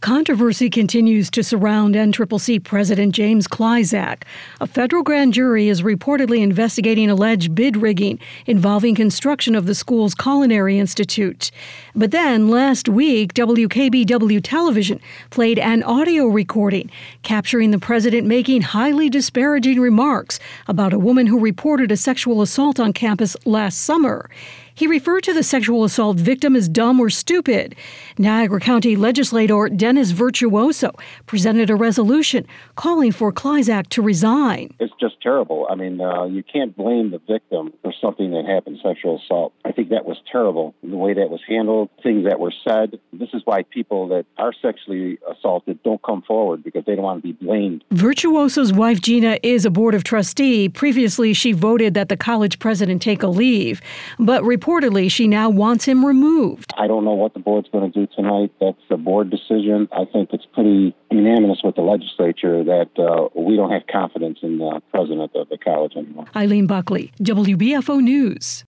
Controversy continues to surround NCCC President James Klyzak. A federal grand jury is reportedly investigating alleged bid rigging involving construction of the school's Culinary Institute. But then, last week, WKBW Television played an audio recording capturing the president making highly disparaging remarks about a woman who reported a sexual assault on campus last summer. He referred to the sexual assault victim as dumb or stupid. Niagara County legislator Dennis Virtuoso presented a resolution calling for Klyzak to resign. It's just terrible. I mean, you can't blame the victim for something that happened, sexual assault. I think that was terrible, the way that was handled, things that were said. This is why people that are sexually assaulted don't come forward, because they don't want to be blamed. Virtuoso's wife, Gina, is a board of trustee. Previously, she voted that the college president take a leave, but reportedly, she now wants him removed. I don't know what the board's going to do tonight. That's a board decision. I think it's pretty unanimous with the legislature that we don't have confidence in the president of the college anymore. Eileen Buckley, WBFO News.